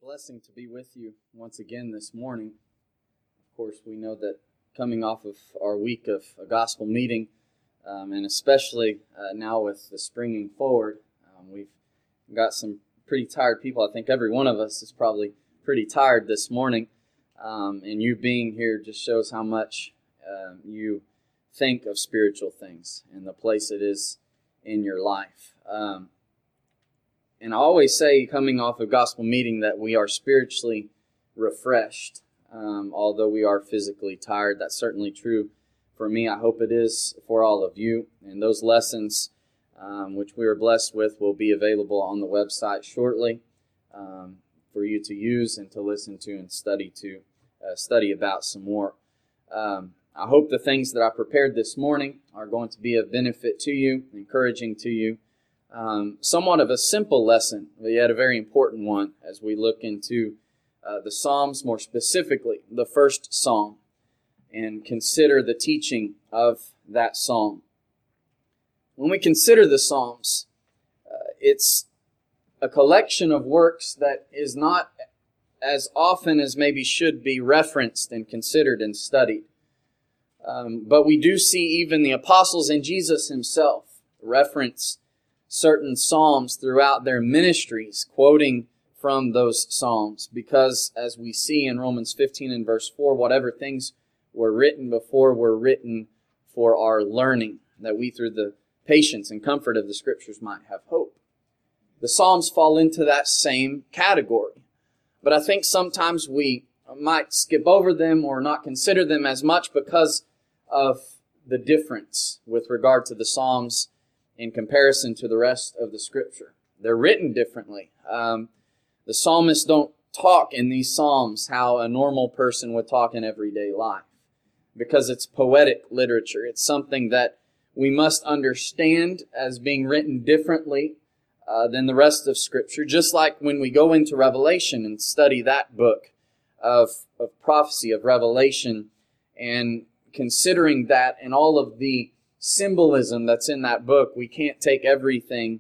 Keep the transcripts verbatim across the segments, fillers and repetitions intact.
blessing to be with you once again this morning. Of course, we know that coming off of our week of a gospel meeting, um, and especially uh, now with the springing forward, um, we've got some pretty tired people. I think every one of us is probably pretty tired this morning, um, and you being here just shows how much uh, you think of spiritual things and the place it is in your life. Um, And I always say, coming off a gospel meeting, that we are spiritually refreshed, um, although we are physically tired. That's certainly true for me. I hope it is for all of you. And those lessons, um, which we are blessed with, will be available on the website shortly um, for you to use and to listen to and study to uh, study about some more. Um, I hope the things that I prepared this morning are going to be of benefit to you, encouraging to you. Um, somewhat of a simple lesson, but yet a very important one as we look into uh, the Psalms, more specifically the first Psalm, and consider the teaching of that Psalm. When we consider the Psalms, uh, it's a collection of works that is not as often as maybe should be referenced and considered and studied. Um, but we do see even the apostles and Jesus himself reference certain psalms throughout their ministries, quoting from those psalms, because as we see in Romans fifteen and verse four, whatever things were written before were written for our learning, that we through the patience and comfort of the Scriptures might have hope. The psalms fall into that same category, but I think sometimes we might skip over them or not consider them as much because of the difference with regard to the psalms in comparison to the rest of the Scripture. They're written differently. Um, the psalmists don't talk in these psalms how a normal person would talk in everyday life, because it's poetic literature. It's something that we must understand as being written differently uh, than the rest of Scripture, just like when we go into Revelation and study that book of, of prophecy, of Revelation, and considering that and all of the symbolism that's in that book, we can't take everything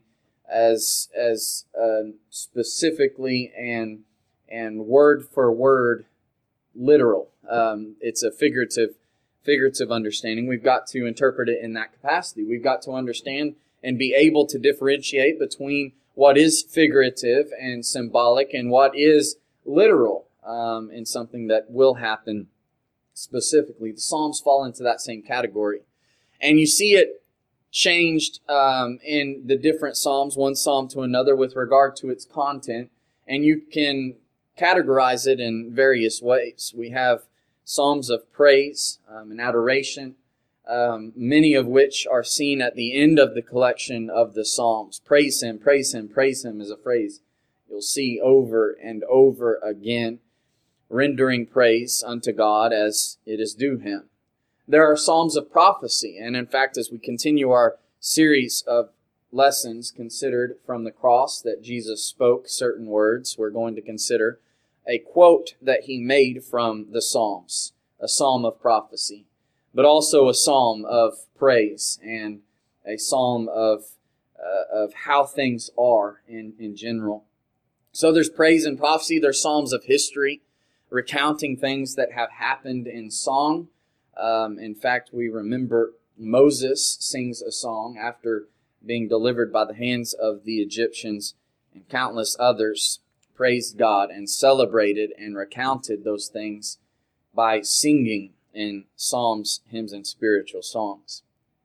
as as uh, specifically and and word for word literal. Um, it's a figurative figurative understanding. We've got to interpret it in that capacity. We've got to understand and be able to differentiate between what is figurative and symbolic and what is literal, um, and something that will happen specifically. The Psalms fall into that same category. And you see it changed um, in the different Psalms, one Psalm to another, with regard to its content. And you can categorize it in various ways. We have Psalms of praise um, and adoration, um, many of which are seen at the end of the collection of the Psalms. Praise Him, praise Him, praise Him is a phrase you'll see over and over again, rendering praise unto God as it is due Him. There are psalms of prophecy, and in fact, as we continue our series of lessons considered from the cross that Jesus spoke certain words, we're going to consider a quote that He made from the Psalms, a psalm of prophecy, but also a psalm of praise and a psalm of uh, of how things are in, in general. So there's praise and prophecy, there's psalms of history, recounting things that have happened in song. Um, in fact, we remember Moses sings a song after being delivered by the hands of the Egyptians, and countless others praised God and celebrated and recounted those things by singing in psalms, hymns, and spiritual songs.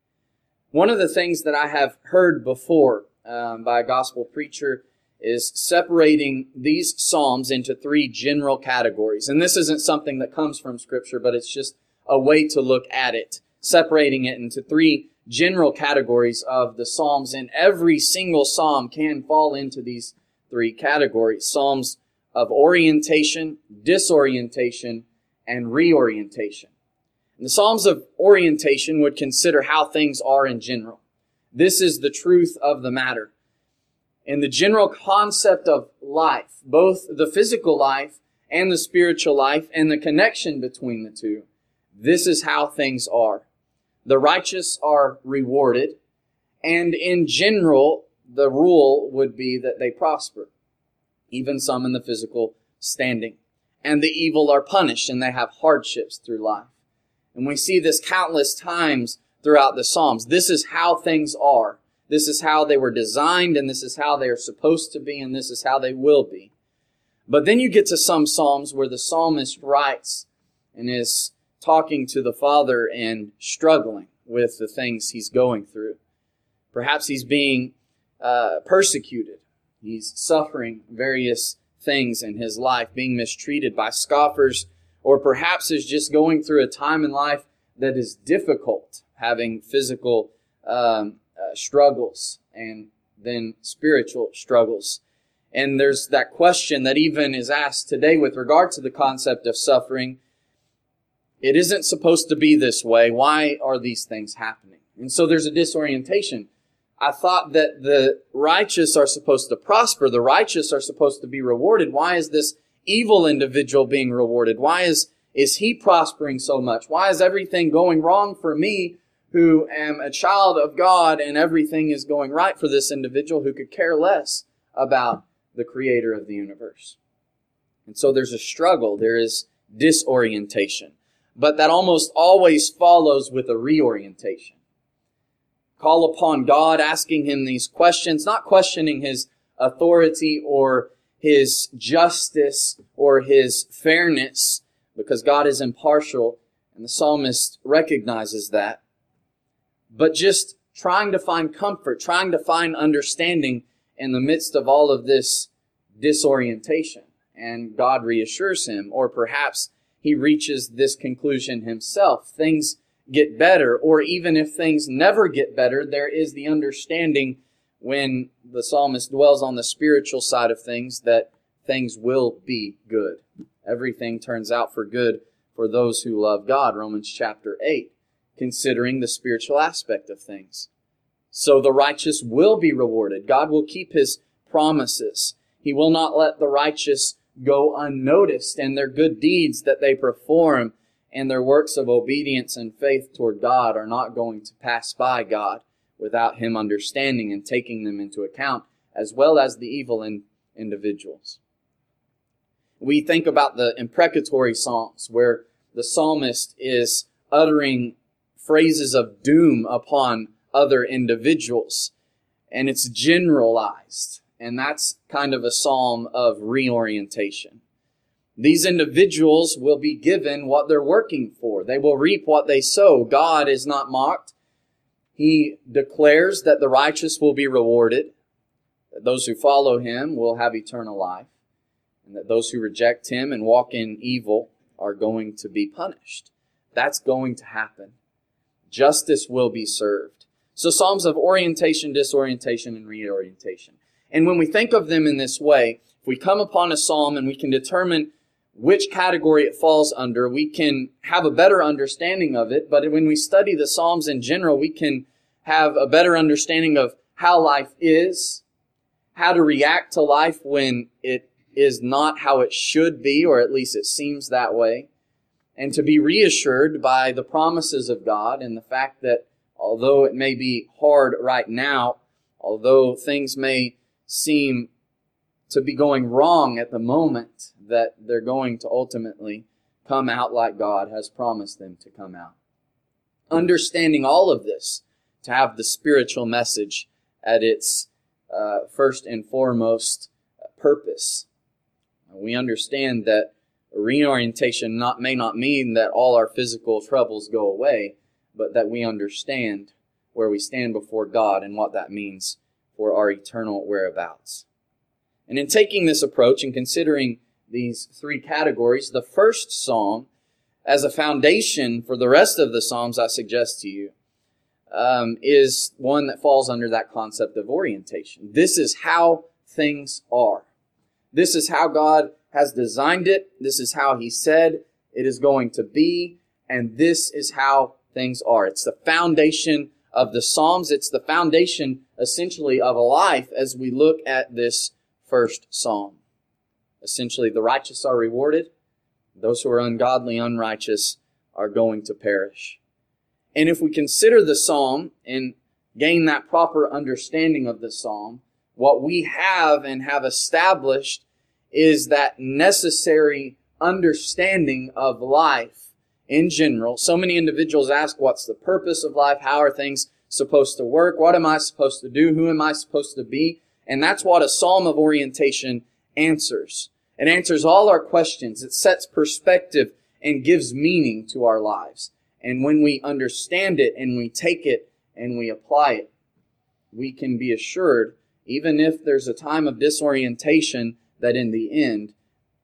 One of the things that I have heard before um, by a gospel preacher is separating these psalms into three general categories. And this isn't something that comes from Scripture, but it's just a way to look at it, separating it into three general categories of the Psalms, and every single psalm can fall into these three categories: psalms of orientation, disorientation, and reorientation. And the psalms of orientation would consider how things are in general. This is the truth of the matter. In the general concept of life, both the physical life and the spiritual life, and the connection between the two, this is how things are. The righteous are rewarded, and in general, the rule would be that they prosper, even some in the physical standing. And the evil are punished, and they have hardships through life. And we see this countless times throughout the Psalms. This is how things are. This is how they were designed, and this is how they are supposed to be, and this is how they will be. But then you get to some Psalms where the psalmist writes and is talking to the Father and struggling with the things he's going through. Perhaps he's being uh, persecuted. He's suffering various things in his life, being mistreated by scoffers, or perhaps is just going through a time in life that is difficult, having physical um, uh, struggles and then spiritual struggles. And there's that question that even is asked today with regard to the concept of suffering. It isn't supposed to be this way. Why are these things happening? And so there's a disorientation. I thought that the righteous are supposed to prosper. The righteous are supposed to be rewarded. Why is this evil individual being rewarded? Why is, is he prospering so much? Why is everything going wrong for me, who am a child of God, and everything is going right for this individual who could care less about the creator of the universe? And so there's a struggle. There is disorientation. But that almost always follows with a reorientation. Call upon God, asking Him these questions, not questioning His authority or His justice or His fairness, because God is impartial, and the psalmist recognizes that. But just trying to find comfort, trying to find understanding in the midst of all of this disorientation. And God reassures him, or perhaps he reaches this conclusion himself. Things get better, or even if things never get better, there is the understanding when the psalmist dwells on the spiritual side of things that things will be good. Everything turns out for good for those who love God, Romans chapter eight, considering the spiritual aspect of things. So the righteous will be rewarded. God will keep His promises. He will not let the righteous go unnoticed, and their good deeds that they perform and their works of obedience and faith toward God are not going to pass by God without Him understanding and taking them into account, as well as the evil in individuals. We think about the imprecatory psalms where the psalmist is uttering phrases of doom upon other individuals, and it's generalized. And that's kind of a psalm of reorientation. These individuals will be given what they're working for. They will reap what they sow. God is not mocked. He declares that the righteous will be rewarded, that those who follow Him will have eternal life, and that those who reject Him and walk in evil are going to be punished. That's going to happen. Justice will be served. So psalms of orientation, disorientation, and reorientation. And when we think of them in this way, if we come upon a psalm and we can determine which category it falls under, we can have a better understanding of it. But when we study the Psalms in general, we can have a better understanding of how life is, how to react to life when it is not how it should be, or at least it seems that way, and to be reassured by the promises of God and the fact that although it may be hard right now, although things may seem to be going wrong at the moment, that they're going to ultimately come out like God has promised them to come out. Understanding all of this to have the spiritual message at its uh, first and foremost purpose. We understand that reorientation not, may not mean that all our physical troubles go away, but that we understand where we stand before God and what that means for our eternal whereabouts. And in taking this approach and considering these three categories, the first psalm, as a foundation for the rest of the psalms I suggest to you, um, is one that falls under that concept of orientation. This is how things are. This is how God has designed it. This is how He said it is going to be. And this is how things are. It's the foundation of the Psalms. It's the foundation, essentially, of a life as we look at this first psalm. Essentially, the righteous are rewarded. Those who are ungodly, unrighteous, are going to perish. And if we consider the psalm and gain that proper understanding of the psalm, what we have and have established is that necessary understanding of life in general. So many individuals ask, what's the purpose of life? How are things supposed to work? What am I supposed to do? Who am I supposed to be? And that's what a psalm of orientation answers. It answers all our questions. It sets perspective and gives meaning to our lives. And when we understand it and we take it and we apply it, we can be assured, even if there's a time of disorientation, that in the end,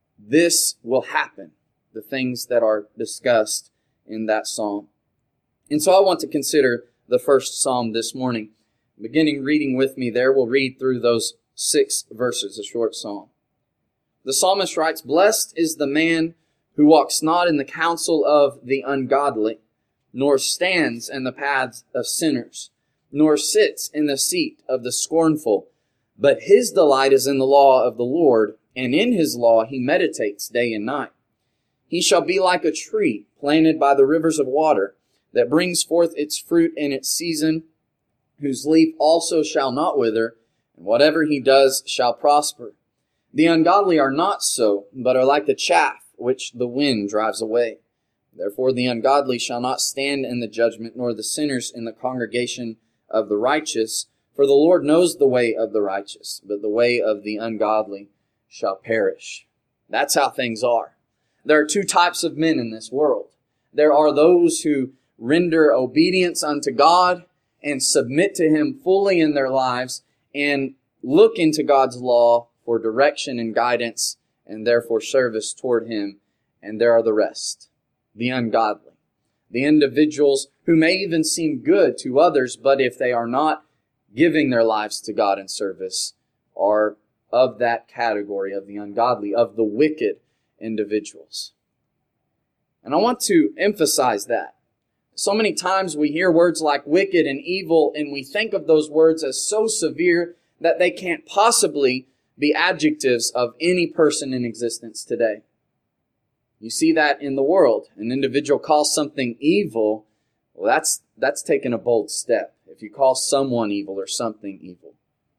this will happen, the things that are discussed in that psalm. And so I want to consider the first psalm this morning. Beginning reading with me there, we'll read through those six verses, a short psalm. The psalmist writes, "Blessed is the man who walks not in the counsel of the ungodly, nor stands in the paths of sinners, nor sits in the seat of the scornful. But his delight is in the law of the Lord, and in his law he meditates day and night. He shall be like a tree planted by the rivers of water, that brings forth its fruit in its season, whose leaf also shall not wither, and whatever he does shall prosper. The ungodly are not so, but are like the chaff which the wind drives away. Therefore the ungodly shall not stand in the judgment, nor the sinners in the congregation of the righteous. For the Lord knows the way of the righteous, but the way of the ungodly shall perish." That's how things are. There are two types of men in this world. There are those who render obedience unto God and submit to Him fully in their lives and look into God's law for direction and guidance and therefore service toward Him. And there are the rest, the ungodly, the individuals who may even seem good to others, but if they are not giving their lives to God in service, are of that category of the ungodly, of the wicked individuals. And I want to emphasize that. So many times we hear words like wicked and evil, and we think of those words as so severe that they can't possibly be adjectives of any person in existence today. You see that in the world. An individual calls something evil, well, that's that's taking a bold step. If you call someone evil or something evil.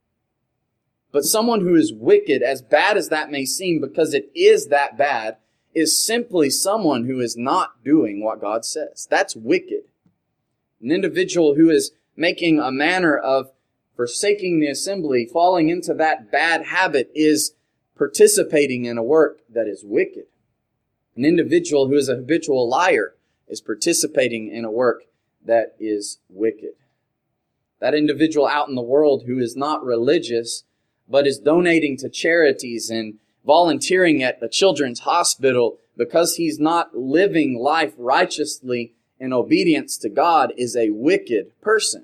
But someone who is wicked, as bad as that may seem, because it is that bad, is simply someone who is not doing what God says. That's wicked. An individual who is making a manner of forsaking the assembly, falling into that bad habit, is participating in a work that is wicked. An individual who is a habitual liar is participating in a work that is wicked. That individual out in the world who is not religious, but is donating to charities and volunteering at a children's hospital because he's not living life righteously in obedience to God, is a wicked person.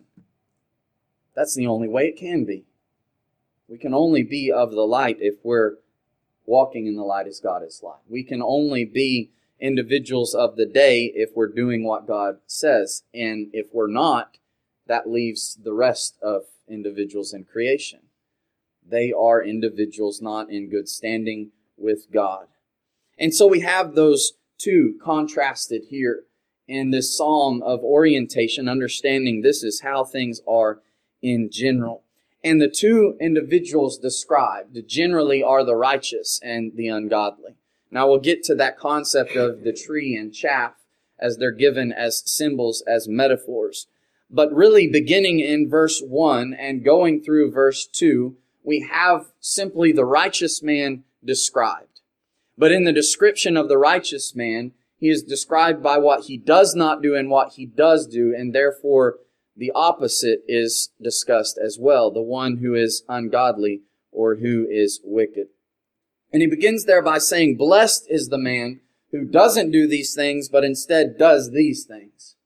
That's the only way it can be. We can only be of the light if we're walking in the light as God is light. We can only be individuals of the day if we're doing what God says. And if we're not, that leaves the rest of individuals in creation. They are individuals not in good standing with God. And so we have those two contrasted here in this psalm of orientation, understanding this is how things are in general. And the two individuals described generally are the righteous and the ungodly. Now we'll get to that concept of the tree and chaff as they're given as symbols, as metaphors. But really beginning in verse one and going through verse two, we have simply the righteous man described. But in the description of the righteous man, he is described by what he does not do and what he does do, and therefore the opposite is discussed as well, the one who is ungodly or who is wicked. And he begins there by saying, "Blessed is the man who doesn't do these things, but instead does these things."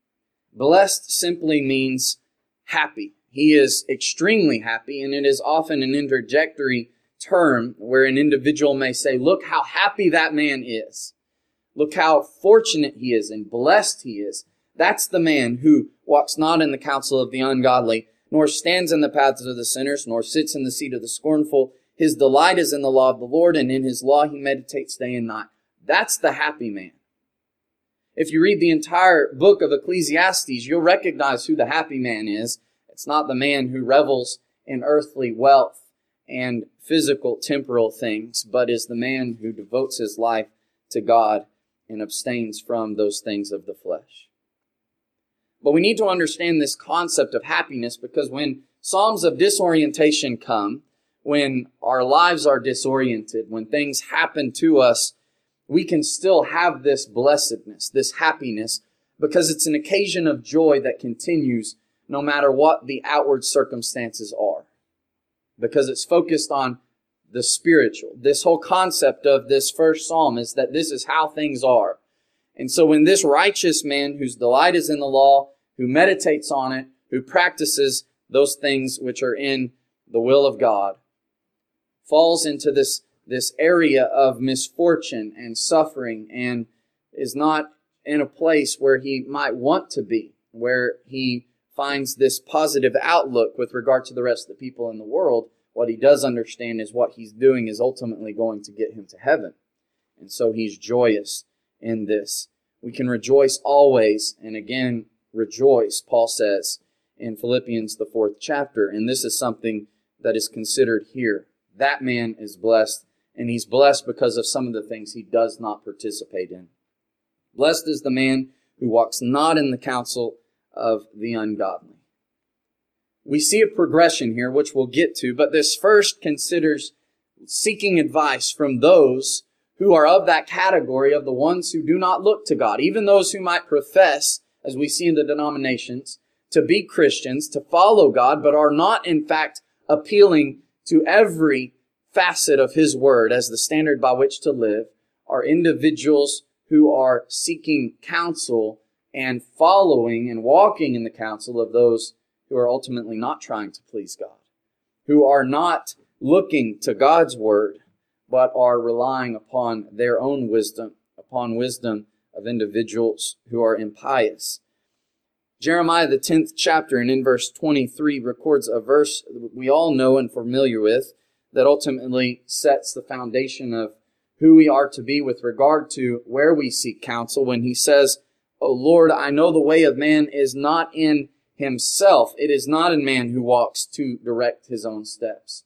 Blessed simply means happy. He is extremely happy, and it is often an interjectory term where an individual may say, "Look how happy that man is. Look how fortunate he is and blessed he is." That's the man who walks not in the counsel of the ungodly, nor stands in the paths of the sinners, nor sits in the seat of the scornful. His delight is in the law of the Lord, and in his law he meditates day and night. That's the happy man. If you read the entire book of Ecclesiastes, you'll recognize who the happy man is. It's not the man who revels in earthly wealth and physical, temporal things, but is the man who devotes his life to God and abstains from those things of the flesh. But we need to understand this concept of happiness, because when Psalms of disorientation come, when our lives are disoriented, when things happen to us, we can still have this blessedness, this happiness, because it's an occasion of joy that continues no matter what the outward circumstances are. Because it's focused on the spiritual. This whole concept of this first psalm is that this is how things are. And so when this righteous man whose delight is in the law, who meditates on it, who practices those things which are in the will of God, falls into this, this area of misfortune and suffering and is not in a place where he might want to be, where he finds this positive outlook with regard to the rest of the people in the world, what he does understand is what he's doing is ultimately going to get him to heaven. And so he's joyous in this. We can rejoice always, and again, rejoice, Paul says in Philippians, the fourth chapter. And this is something that is considered here. That man is blessed, and he's blessed because of some of the things he does not participate in. Blessed is the man who walks not in the counsel of the ungodly. We see a progression here, which we'll get to, but this first considers seeking advice from those who are of that category of the ones who do not look to God, even those who might profess, as we see in the denominations, to be Christians, to follow God, but are not in fact appealing to every facet of His Word as the standard by which to live, are individuals who are seeking counsel and following and walking in the counsel of those who are ultimately not trying to please God, who are not looking to God's Word, but are relying upon their own wisdom, upon wisdom of individuals who are impious. Jeremiah, the tenth chapter, and in verse twenty-three, records a verse we all know and familiar with that ultimately sets the foundation of who we are to be with regard to where we seek counsel when he says, "O Lord, I know the way of man is not in himself. It is not in man who walks to direct his own steps."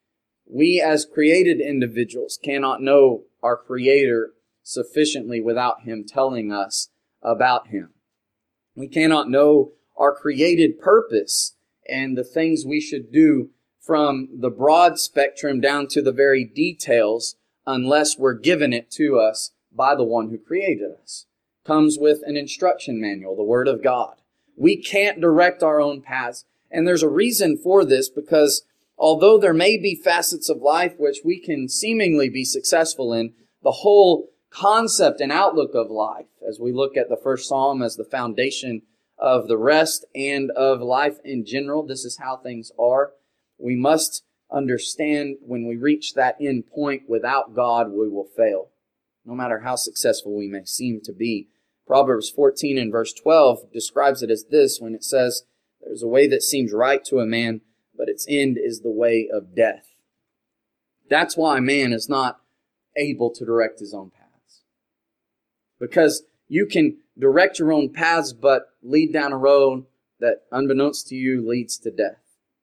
We as created individuals cannot know our Creator sufficiently without Him telling us about Him. We cannot know our created purpose and the things we should do from the broad spectrum down to the very details unless we're given it to us by the one who created us. Comes with an instruction manual, the Word of God. We can't direct our own paths. And there's a reason for this, because although there may be facets of life which we can seemingly be successful in, the whole concept and outlook of life, as we look at the first psalm as the foundation of the rest and of life in general, this is how things are. We must understand when we reach that end point, without God, we will fail, no matter how successful we may seem to be. Proverbs fourteen and verse twelve describes it as this when it says, "There's a way that seems right to a man, but its end is the way of death." That's why man is not able to direct his own paths. Because you can direct your own paths, but lead down a road that, unbeknownst to you, leads to death.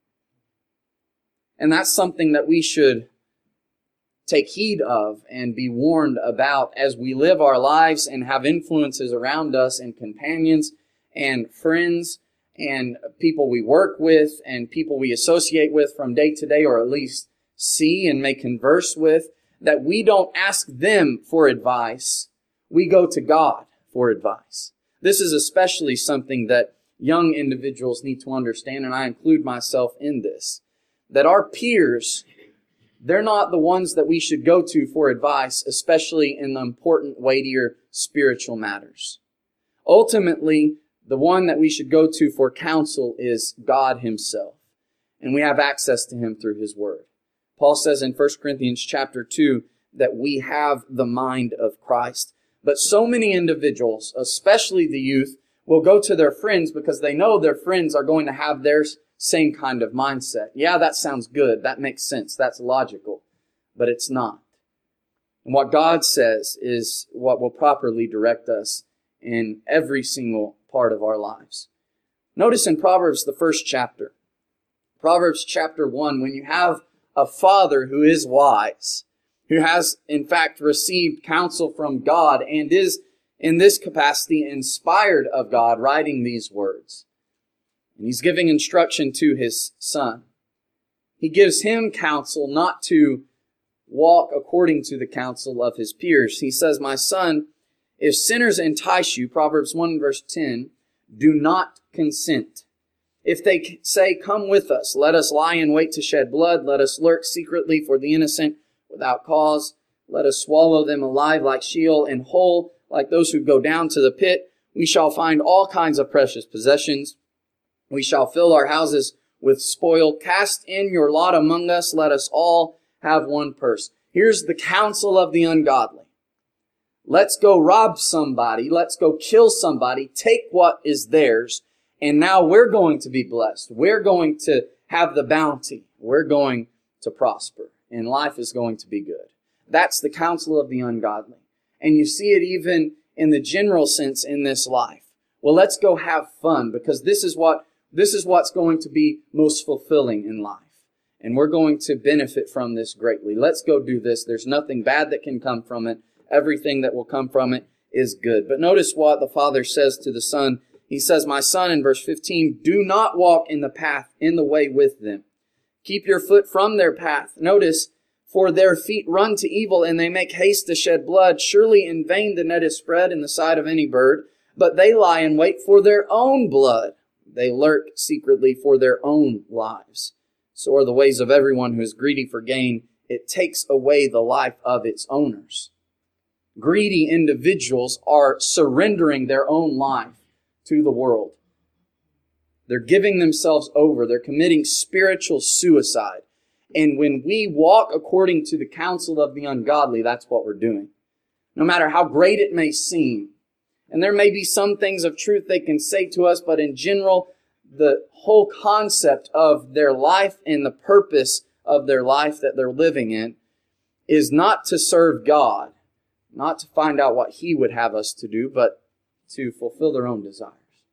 And that's something that we should take heed of and be warned about as we live our lives and have influences around us and companions and friends and people we work with and people we associate with from day to day, or at least see and may converse with, that we don't ask them for advice. We go to God for advice. This is especially something that young individuals need to understand, and I include myself in this, that our peers, they're not the ones that we should go to for advice, especially in the important, weightier spiritual matters. Ultimately, the one that we should go to for counsel is God Himself, and we have access to Him through His Word. Paul says in First Corinthians chapter two that we have the mind of Christ. But so many individuals, especially the youth, will go to their friends because they know their friends are going to have their same kind of mindset. Yeah, that sounds good. That makes sense. That's logical. But it's not. And what God says is what will properly direct us in every single part of our lives. Notice in Proverbs, the first chapter, Proverbs chapter one, when you have a father who is wise, who has in fact received counsel from God and is in this capacity inspired of God, writing these words. And he's giving instruction to his son. He gives him counsel not to walk according to the counsel of his peers. He says, my son, if sinners entice you, Proverbs one verse ten, do not consent. If they say, come with us, let us lie in wait to shed blood, let us lurk secretly for the innocent without cause, let us swallow them alive like Sheol and whole, like those who go down to the pit, we shall find all kinds of precious possessions. We shall fill our houses with spoil. Cast in your lot among us. Let us all have one purse. Here's the counsel of the ungodly. Let's go rob somebody. Let's go kill somebody. Take what is theirs. And now we're going to be blessed. We're going to have the bounty. We're going to prosper. And life is going to be good. That's the counsel of the ungodly. And you see it even in the general sense in this life. Well, let's go have fun because this is what This is what's going to be most fulfilling in life. And we're going to benefit from this greatly. Let's go do this. There's nothing bad that can come from it. Everything that will come from it is good. But notice what the father says to the son. He says, my son, in verse fifteen, do not walk in the path, in the way with them. Keep your foot from their path. Notice, for their feet run to evil and they make haste to shed blood. Surely in vain the net is spread in the sight of any bird, but they lie in wait for their own blood. They lurk secretly for their own lives. So are the ways of everyone who is greedy for gain. It takes away the life of its owners. Greedy individuals are surrendering their own life to the world. They're giving themselves over. They're committing spiritual suicide. And when we walk according to the counsel of the ungodly, that's what we're doing. No matter how great it may seem. And there may be some things of truth they can say to us, but in general, the whole concept of their life and the purpose of their life that they're living in is not to serve God, not to find out what He would have us to do, but to fulfill their own desires.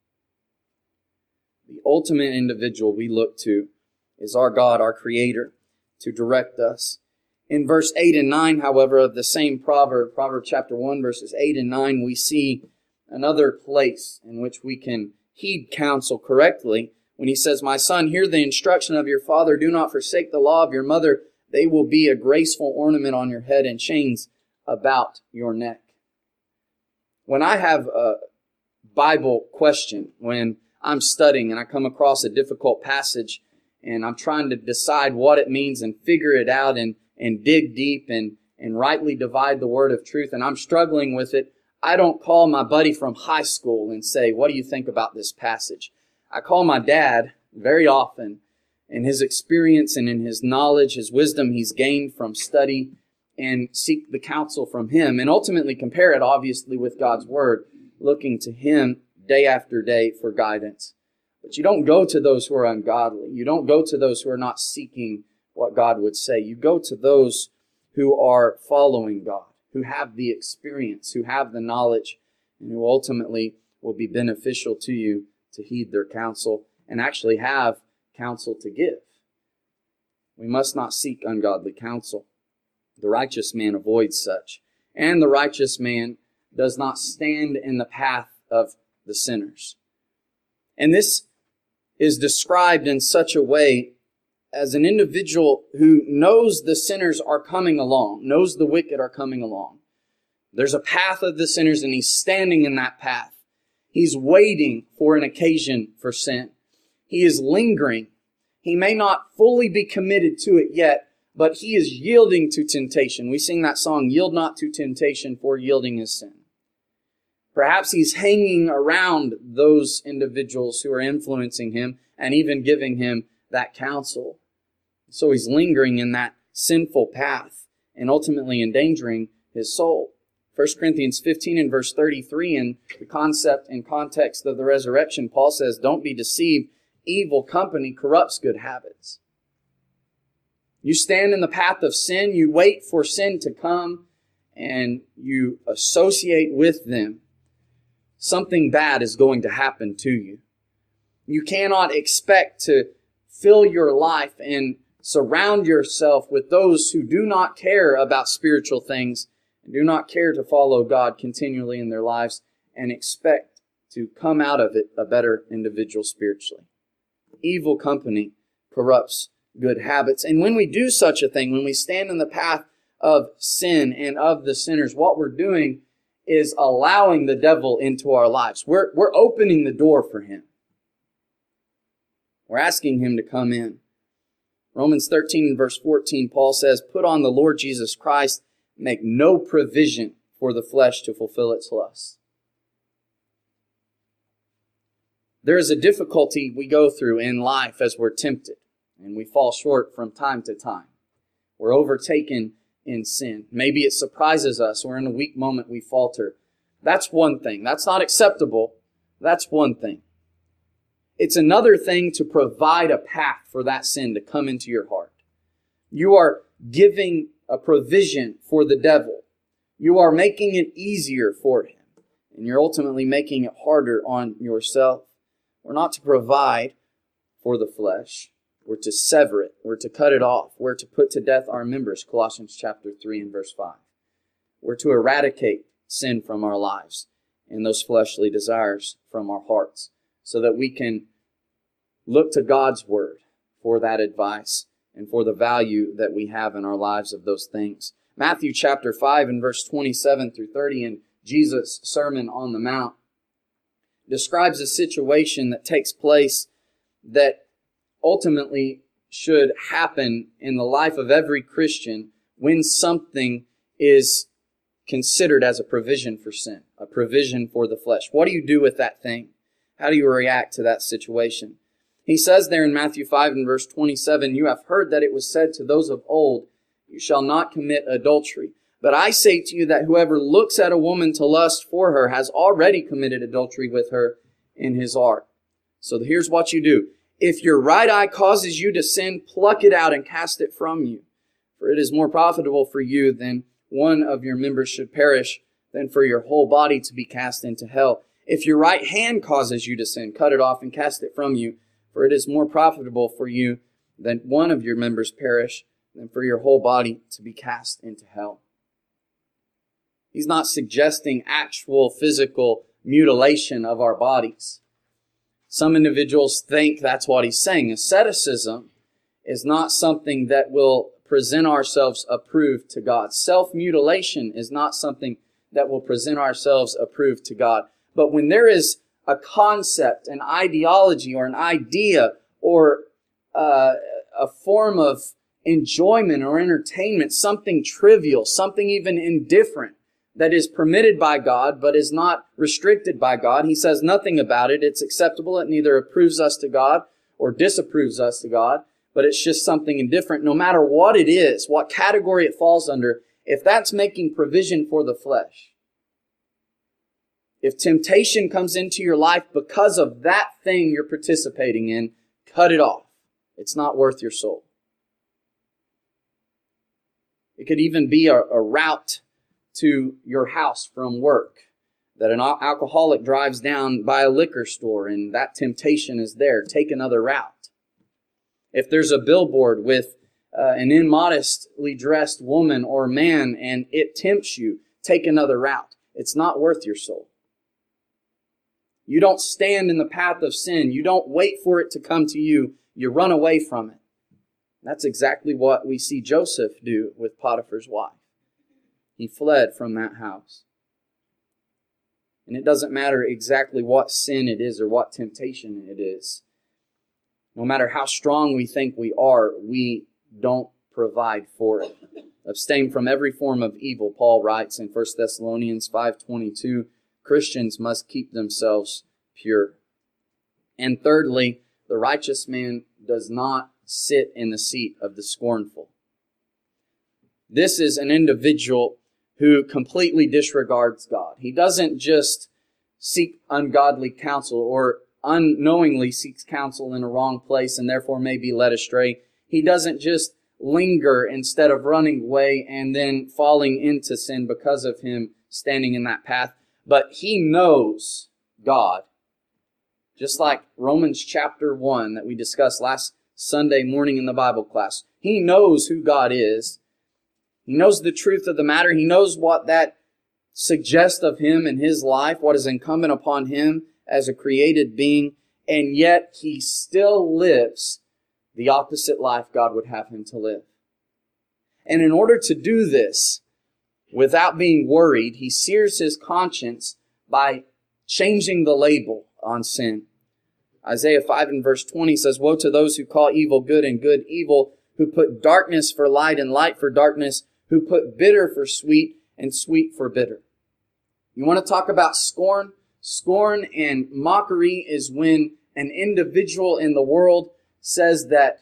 The ultimate individual we look to is our God, our Creator, to direct us. In verse eight and nine, however, of the same proverb, Proverbs chapter one, verses eight and nine, we see another place in which we can heed counsel correctly when he says, my son, hear the instruction of your father. Do not forsake the law of your mother. They will be a graceful ornament on your head and chains about your neck. When I have a Bible question, when I'm studying and I come across a difficult passage and I'm trying to decide what it means and figure it out and, and dig deep and, and rightly divide the word of truth, and I'm struggling with it, I don't call my buddy from high school and say, what do you think about this passage? I call my dad very often, in his experience and in his knowledge, his wisdom he's gained from study, and seek the counsel from him, and ultimately compare it, obviously, with God's Word, looking to Him day after day for guidance. But you don't go to those who are ungodly. You don't go to those who are not seeking what God would say. You go to those who are following God, who have the experience, who have the knowledge, and who ultimately will be beneficial to you to heed their counsel and actually have counsel to give. We must not seek ungodly counsel. The righteous man avoids such, and the righteous man does not stand in the path of the sinners. And this is described in such a way as an individual who knows the sinners are coming along, knows the wicked are coming along. There's a path of the sinners and he's standing in that path. He's waiting for an occasion for sin. He is lingering. He may not fully be committed to it yet, but he is yielding to temptation. We sing that song, yield not to temptation, for yielding is sin. Perhaps he's hanging around those individuals who are influencing him and even giving him that counsel. So he's lingering in that sinful path and ultimately endangering his soul. First Corinthians fifteen and verse thirty-three, in the concept and context of the resurrection, Paul says, don't be deceived. Evil company corrupts good habits. You stand in the path of sin, you wait for sin to come, and you associate with them. Something bad is going to happen to you. You cannot expect to fill your life and surround yourself with those who do not care about spiritual things and do not care to follow God continually in their lives and expect to come out of it a better individual spiritually. Evil company corrupts good habits. And when we do such a thing, when we stand in the path of sin and of the sinners, what we're doing is allowing the devil into our lives. We're, we're opening the door for him. We're asking him to come in. Romans thirteen verse fourteen, Paul says, "Put on the Lord Jesus Christ, make no provision for the flesh to fulfill its lusts." There is a difficulty we go through in life as we're tempted, and we fall short from time to time. We're overtaken in sin. Maybe it surprises us, or in a weak moment we falter. That's one thing. That's not acceptable. That's one thing. It's another thing to provide a path for that sin to come into your heart. You are giving a provision for the devil. You are making it easier for him, and you're ultimately making it harder on yourself. We're not to provide for the flesh. We're to sever it. We're to cut it off. We're to put to death our members, Colossians chapter three and verse five. We're to eradicate sin from our lives and those fleshly desires from our hearts so that we can look to God's word for that advice and for the value that we have in our lives of those things. Matthew chapter five and verse twenty-seven through thirty in Jesus' Sermon on the Mount describes a situation that takes place that ultimately should happen in the life of every Christian when something is considered as a provision for sin, a provision for the flesh. What do you do with that thing? How do you react to that situation? He says there in Matthew five and verse twenty-seven, "You have heard that it was said to those of old, 'You shall not commit adultery.' But I say to you that whoever looks at a woman to lust for her has already committed adultery with her in his heart." So here's what you do. If your right eye causes you to sin, pluck it out and cast it from you. For it is more profitable for you than one of your members should perish than for your whole body to be cast into hell. If your right hand causes you to sin, cut it off and cast it from you. For it is more profitable for you than one of your members perish than for your whole body to be cast into hell. He's not suggesting actual physical mutilation of our bodies. Some individuals think that's what he's saying. Asceticism is not something that will present ourselves approved to God. Self-mutilation is not something that will present ourselves approved to God. But when there is a concept, an ideology, or an idea, or uh, a form of enjoyment or entertainment, something trivial, something even indifferent, that is permitted by God, but is not restricted by God. He says nothing about it. It's acceptable. It neither approves us to God or disapproves us to God, but it's just something indifferent. No matter what it is, what category it falls under, if that's making provision for the flesh, if temptation comes into your life because of that thing you're participating in, cut it off. It's not worth your soul. It could even be a, a route to your house from work, that an alcoholic drives down by a liquor store and that temptation is there. Take another route. If there's a billboard with uh, an immodestly dressed woman or man and it tempts you, take another route. It's not worth your soul. You don't stand in the path of sin. You don't wait for it to come to you. You run away from it. That's exactly what we see Joseph do with Potiphar's wife. He fled from that house. And it doesn't matter exactly what sin it is or what temptation it is. No matter how strong we think we are, we don't provide for it. Abstain from every form of evil, Paul writes in First Thessalonians five twenty-two. Christians must keep themselves pure. And thirdly, the righteous man does not sit in the seat of the scornful. This is an individual who completely disregards God. He doesn't just seek ungodly counsel or unknowingly seeks counsel in a wrong place and therefore may be led astray. He doesn't just linger instead of running away and then falling into sin because of him standing in that path. But he knows God. Just like Romans chapter one that we discussed last Sunday morning in the Bible class. He knows who God is. He knows the truth of the matter. He knows what that suggests of Him and His life, what is incumbent upon Him as a created being, and yet He still lives the opposite life God would have Him to live. And in order to do this, without being worried, He sears His conscience by changing the label on sin. Isaiah five and verse twenty says, "Woe to those who call evil good and good evil, who put darkness for light and light for darkness, who put bitter for sweet and sweet for bitter." You want to talk about scorn? Scorn and mockery is when an individual in the world says that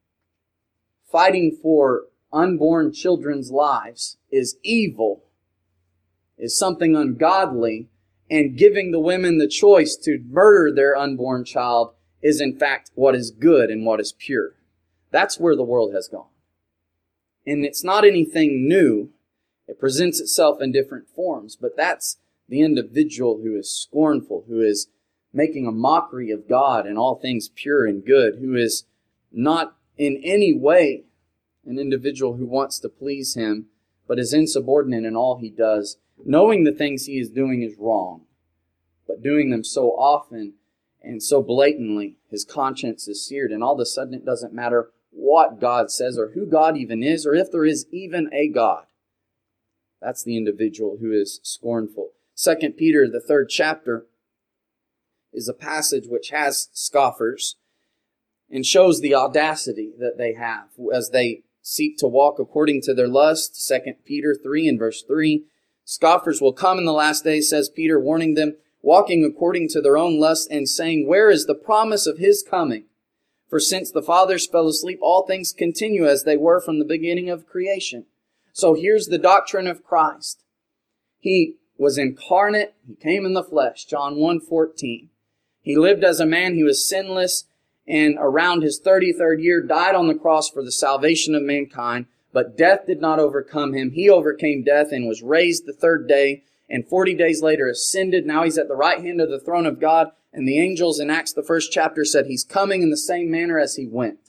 fighting for unborn children's lives is evil, is something ungodly, and giving the women the choice to murder their unborn child is in fact what is good and what is pure. That's where the world has gone. And it's not anything new. It presents itself in different forms, but that's the individual who is scornful, who is making a mockery of God and all things pure and good, who is not in any way an individual who wants to please Him, but is insubordinate in all he does, knowing the things he is doing is wrong, but doing them so often and so blatantly, his conscience is seared, and all of a sudden it doesn't matter what God says or who God even is, or if there is even a God. That's the individual who is scornful. Second Peter, the third chapter, is a passage which has scoffers and shows the audacity that they have as they seek to walk according to their lust. Second Peter three and verse three. Scoffers will come in the last days, says Peter, warning them, walking according to their own lust and saying, "Where is the promise of His coming? For since the fathers fell asleep, all things continue as they were from the beginning of creation." So here's the doctrine of Christ. He was incarnate. He came in the flesh. John one fourteen. He lived as a man. He was sinless. And around His thirty-third year, died on the cross for the salvation of mankind. But death did not overcome Him. He overcame death and was raised the third day. And forty days later ascended. Now He's at the right hand of the throne of God. And the angels in Acts, the first chapter, said He's coming in the same manner as He went.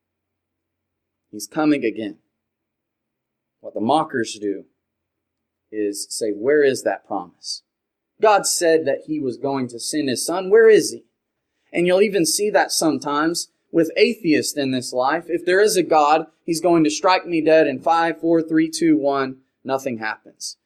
He's coming again. What the mockers do is say, where is that promise? God said that He was going to send His Son. Where is He? And you'll even see that sometimes with atheists in this life. If there is a God, He's going to strike me dead in five, four, three, two, one. Nothing happens.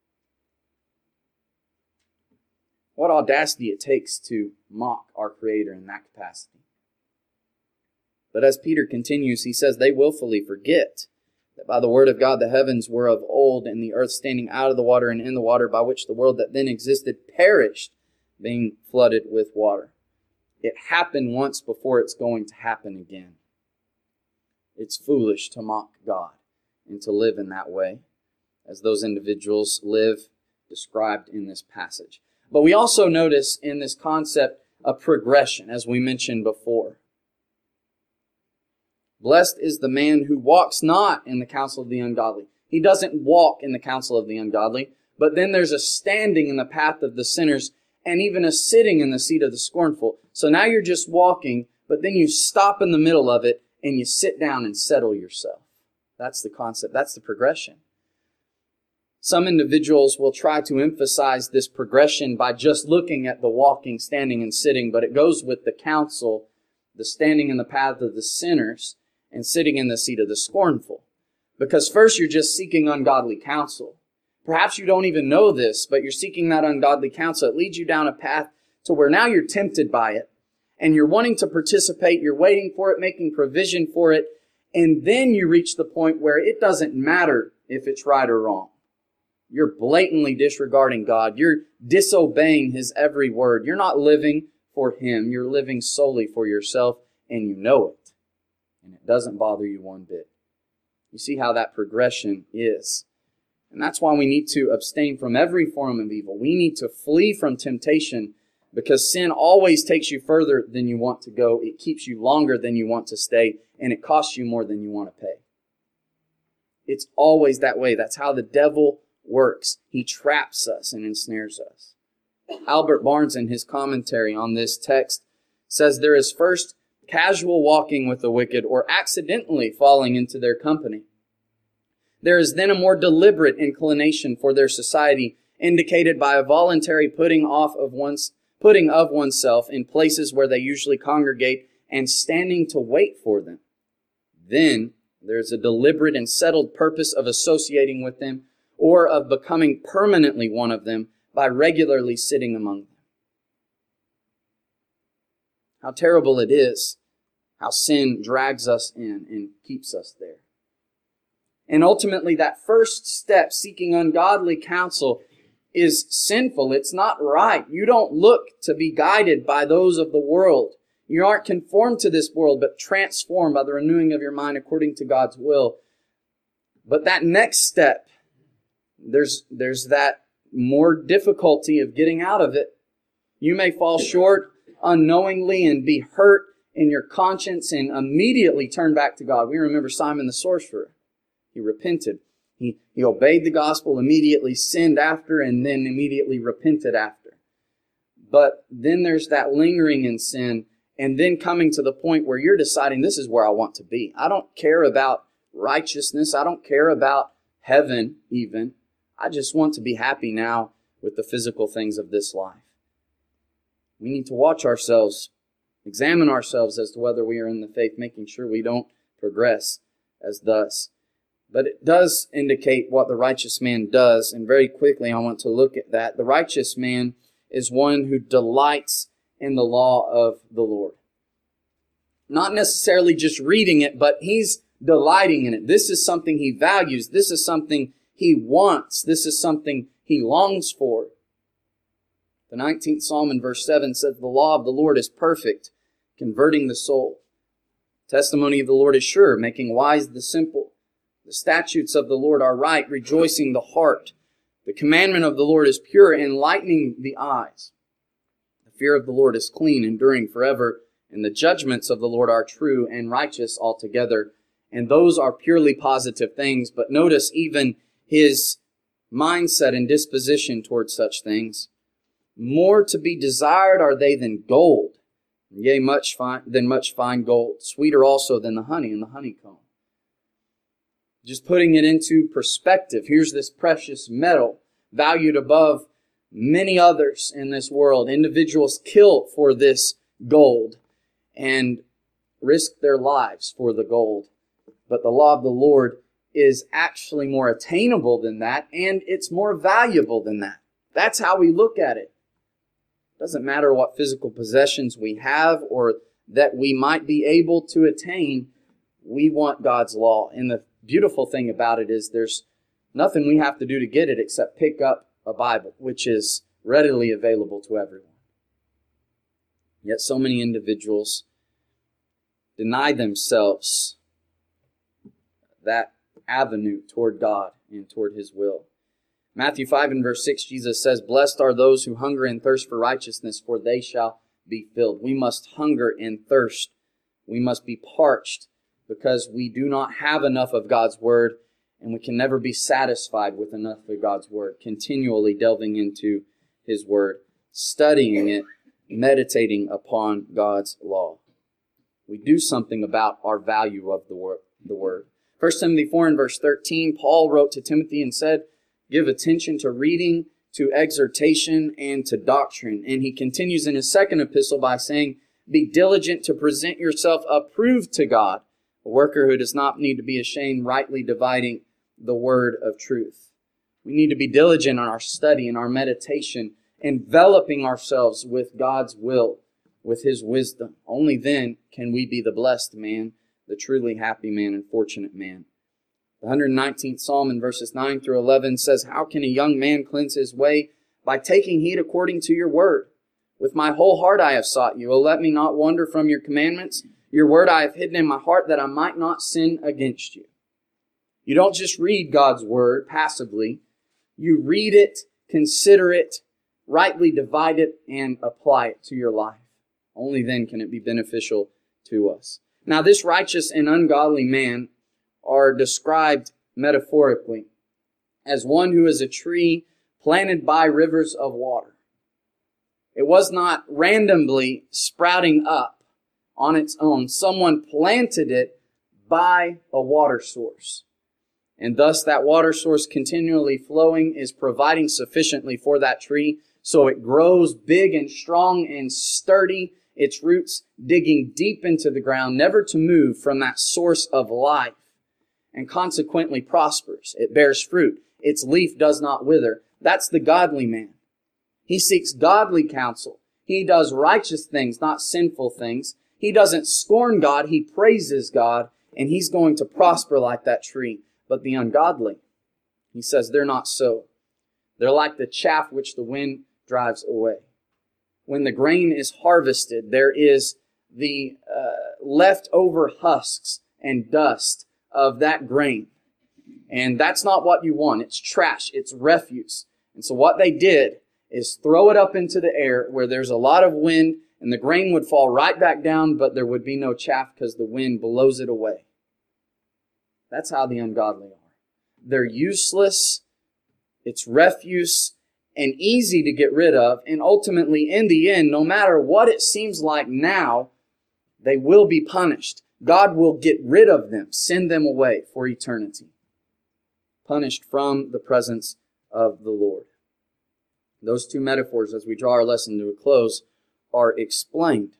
What audacity it takes to mock our Creator in that capacity. But as Peter continues, he says, they willfully forget that by the word of God the heavens were of old, and the earth standing out of the water and in the water, by which the world that then existed perished, being flooded with water. It happened once before it's going to happen again. It's foolish to mock God and to live in that way, as those individuals live described in this passage. But we also notice in this concept a progression, as we mentioned before. Blessed is the man who walks not in the counsel of the ungodly. He doesn't walk in the counsel of the ungodly, but then there's a standing in the path of the sinners and even a sitting in the seat of the scornful. So now you're just walking, but then you stop in the middle of it and you sit down and settle yourself. That's the concept. That's the progression. Some individuals will try to emphasize this progression by just looking at the walking, standing, and sitting, but it goes with the counsel, the standing in the path of the sinners, and sitting in the seat of the scornful. Because first you're just seeking ungodly counsel. Perhaps you don't even know this, but you're seeking that ungodly counsel. It leads you down a path to where now you're tempted by it, and you're wanting to participate, you're waiting for it, making provision for it, and then you reach the point where it doesn't matter if it's right or wrong. You're blatantly disregarding God. You're disobeying His every word. You're not living for Him. You're living solely for yourself, and you know it. And it doesn't bother you one bit. You see how that progression is. And that's why we need to abstain from every form of evil. We need to flee from temptation, because sin always takes you further than you want to go. It keeps you longer than you want to stay, and it costs you more than you want to pay. It's always that way. That's how the devil works. He traps us and ensnares us. Albert Barnes, in his commentary on this text, says there is first casual walking with the wicked, or accidentally falling into their company. There is then a more deliberate inclination for their society, indicated by a voluntary putting off of one's putting of oneself in places where they usually congregate and standing to wait for them. Then there's a deliberate and settled purpose of associating with them or of becoming permanently one of them by regularly sitting among them. How terrible it is how sin drags us in and keeps us there. And ultimately, that first step, seeking ungodly counsel, is sinful. It's not right. You don't look to be guided by those of the world. You aren't conformed to this world, but transformed by the renewing of your mind according to God's will. But that next step, there's, there's that more difficulty of getting out of it. You may fall short unknowingly and be hurt in your conscience and immediately turn back to God. We remember Simon the sorcerer. He repented. He, he obeyed the gospel, immediately sinned after, and then immediately repented after. But then there's that lingering in sin, and then coming to the point where you're deciding, this is where I want to be. I don't care about righteousness. I don't care about heaven even. I just want to be happy now with the physical things of this life. We need to watch ourselves, examine ourselves as to whether we are in the faith, making sure we don't progress as thus. But it does indicate what the righteous man does, and very quickly I want to look at that. The righteous man is one who delights in the law of the Lord. Not necessarily just reading it, but he's delighting in it. This is something he values. This is something he wants. This is something he longs for. The nineteenth Psalm in verse seven says, "The law of the Lord is perfect, converting the soul. Testimony of the Lord is sure, making wise the simple. The statutes of the Lord are right, rejoicing the heart. The commandment of the Lord is pure, enlightening the eyes. The fear of the Lord is clean, enduring forever. And the judgments of the Lord are true and righteous altogether." And those are purely positive things. But notice even his mindset and disposition towards such things. "More to be desired are they than gold, yea, much fine, than much fine gold, sweeter also than the honey and the honeycomb." Just putting it into perspective, here's this precious metal valued above many others in this world. Individuals kill for this gold and risk their lives for the gold. But the law of the Lord is actually more attainable than that, and it's more valuable than that. That's how we look at it. It doesn't matter what physical possessions we have or that we might be able to attain. We want God's law. And the beautiful thing about it is there's nothing we have to do to get it except pick up a Bible, which is readily available to everyone. Yet so many individuals deny themselves that avenue toward God and toward His will. Matthew five and verse six, Jesus says, "Blessed are those who hunger and thirst for righteousness, for they shall be filled." We must hunger and thirst. We must be parched because we do not have enough of God's Word, and we can never be satisfied with enough of God's Word. Continually delving into His Word, studying it, meditating upon God's law. We do something about our value of the Word. The Word. First Timothy four and verse thirteen, Paul wrote to Timothy and said, "Give attention to reading, to exhortation, and to doctrine." And he continues in his second epistle by saying, "Be diligent to present yourself approved to God, a worker who does not need to be ashamed, rightly dividing the word of truth." We need to be diligent in our study and our meditation, enveloping ourselves with God's will, with His wisdom. Only then can we be the blessed man, the truly happy man and fortunate man. The one hundred nineteenth Psalm in verses nine through eleven says, "How can a young man cleanse his way? By taking heed according to your word. With my whole heart I have sought you. O let me not wander from your commandments. Your word I have hidden in my heart that I might not sin against you." You don't just read God's word passively. You read it, consider it, rightly divide it, and apply it to your life. Only then can it be beneficial to us. Now, this righteous and ungodly man are described metaphorically as one who is a tree planted by rivers of water. It was not randomly sprouting up on its own. Someone planted it by a water source. And thus that water source continually flowing is providing sufficiently for that tree, so it grows big and strong and sturdy, its roots digging deep into the ground, never to move from that source of life, and consequently prospers. It bears fruit. Its leaf does not wither. That's the godly man. He seeks godly counsel. He does righteous things, not sinful things. He doesn't scorn God. He praises God, and he's going to prosper like that tree. But the ungodly, he says, they're not so. They're like the chaff which the wind drives away. When the grain is harvested, there is the uh, leftover husks and dust of that grain. And that's not what you want. It's trash. It's refuse. And so what they did is throw it up into the air where there's a lot of wind, and the grain would fall right back down, but there would be no chaff because the wind blows it away. That's how the ungodly are. They're useless, it's refuse, and easy to get rid of, and ultimately, in the end, no matter what it seems like now, they will be punished. God will get rid of them, send them away for eternity, punished from the presence of the Lord. Those two metaphors, as we draw our lesson to a close, are explained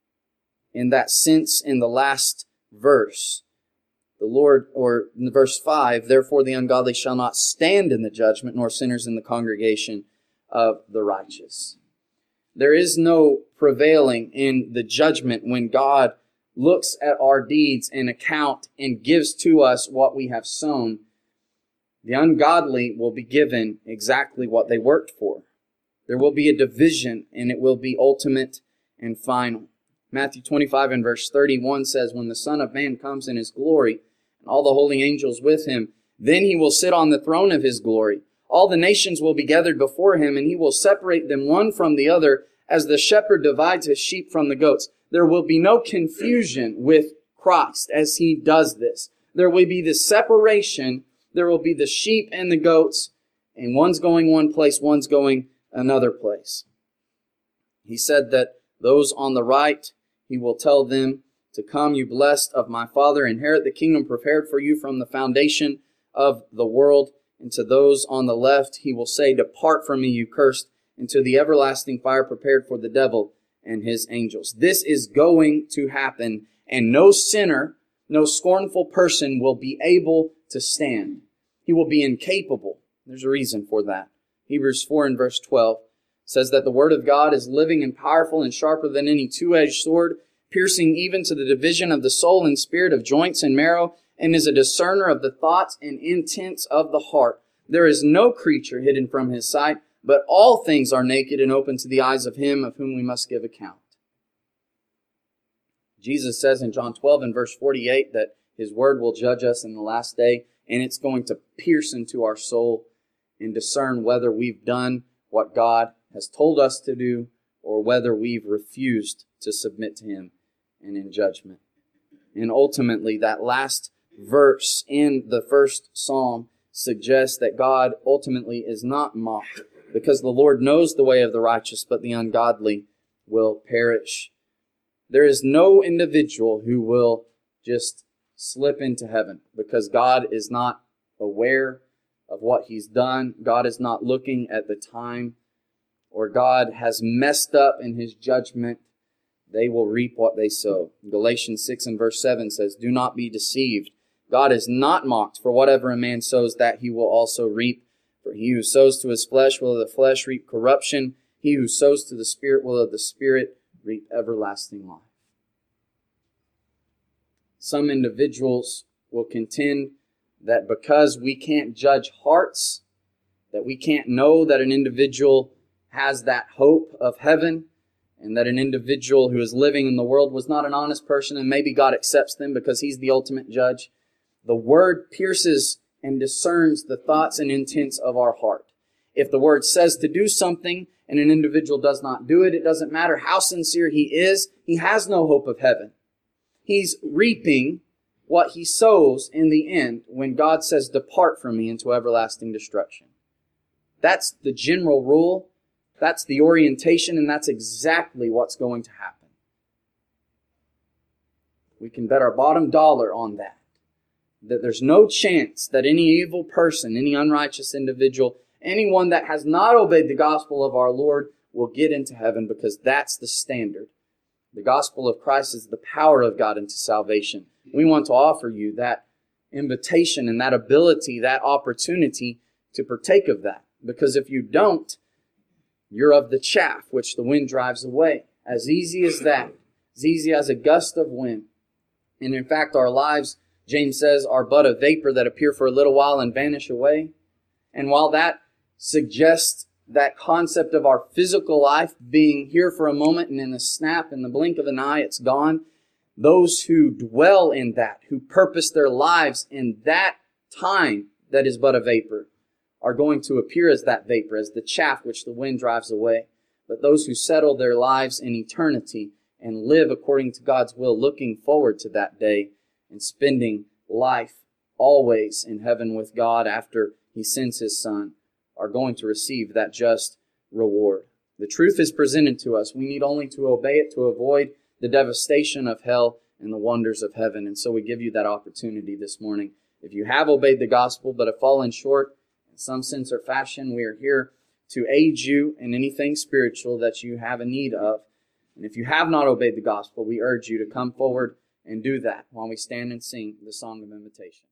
in that sense in the last verse. The Lord, or in verse five, therefore the ungodly shall not stand in the judgment, nor sinners in the congregation of the righteous. There is no prevailing in the judgment when God looks at our deeds and account and gives to us what we have sown. The ungodly will be given exactly what they worked for. There will be a division, and it will be ultimate and final. Matthew twenty-five and verse thirty-one says, when the Son of Man comes in his glory, and all the holy angels with him, then he will sit on the throne of his glory. All the nations will be gathered before him, and he will separate them one from the other, as the shepherd divides his sheep from the goats. There will be no confusion with Christ as he does this. There will be this separation. There will be the sheep and the goats, and one's going one place, one's going another place. He said that those on the right, he will tell them to come, you blessed of my Father, inherit the kingdom prepared for you from the foundation of the world. And to those on the left, he will say, depart from me, you cursed, into the everlasting fire prepared for the devil and his angels. This is going to happen, and no sinner, no scornful person will be able to stand. He will be incapable. There's a reason for that. Hebrews four and verse twelve says that the word of God is living and powerful and sharper than any two-edged sword, piercing even to the division of the soul and spirit, of joints and marrow, and is a discerner of the thoughts and intents of the heart. There is no creature hidden from his sight, but all things are naked and open to the eyes of him of whom we must give account. Jesus says in John twelve and verse forty-eight that his word will judge us in the last day, and it's going to pierce into our soul and discern whether we've done what God has told us to do or whether we've refused to submit to him and in judgment. And ultimately, that last verse in the first psalm suggests that God ultimately is not mocked, because the Lord knows the way of the righteous, but the ungodly will perish. There is no individual who will just slip into heaven, because God is not aware of what he's done. God is not looking at the time, or God has messed up in his judgment. They will reap what they sow. Galatians six and verse seven says, do not be deceived. God is not mocked, for whatever a man sows, that he will also reap. For he who sows to his flesh will of the flesh reap corruption. He who sows to the Spirit will of the Spirit reap everlasting life. Some individuals will contend that because we can't judge hearts, that we can't know that an individual has that hope of heaven, and that an individual who is living in the world was not an honest person, and maybe God accepts them because he's the ultimate judge. The word pierces and discerns the thoughts and intents of our heart. If the word says to do something and an individual does not do it, it doesn't matter how sincere he is, he has no hope of heaven. He's reaping what he sows in the end when God says, depart from me into everlasting destruction. That's the general rule. That's the orientation, and that's exactly what's going to happen. We can bet our bottom dollar on that. That there's no chance that any evil person, any unrighteous individual, anyone that has not obeyed the gospel of our Lord will get into heaven, because that's the standard. The gospel of Christ is the power of God into salvation. We want to offer you that invitation and that ability, that opportunity to partake of that. Because if you don't, you're of the chaff which the wind drives away. As easy as that. As easy as a gust of wind. And in fact, our lives, James says, are but a vapor that appear for a little while and vanish away. And while that suggests that concept of our physical life being here for a moment and in a snap, in the blink of an eye, it's gone, those who dwell in that, who purpose their lives in that time that is but a vapor, are going to appear as that vapor, as the chaff which the wind drives away. But those who settle their lives in eternity and live according to God's will, looking forward to that day and spending life always in heaven with God after He sends His Son, are going to receive that just reward. The truth is presented to us. We need only to obey it to avoid the devastation of hell and the wonders of heaven. And so we give you that opportunity this morning. If you have obeyed the gospel but have fallen short in some sense or fashion, we are here to aid you in anything spiritual that you have a need of. And if you have not obeyed the gospel, we urge you to come forward and do that while we stand and sing the song of invitation.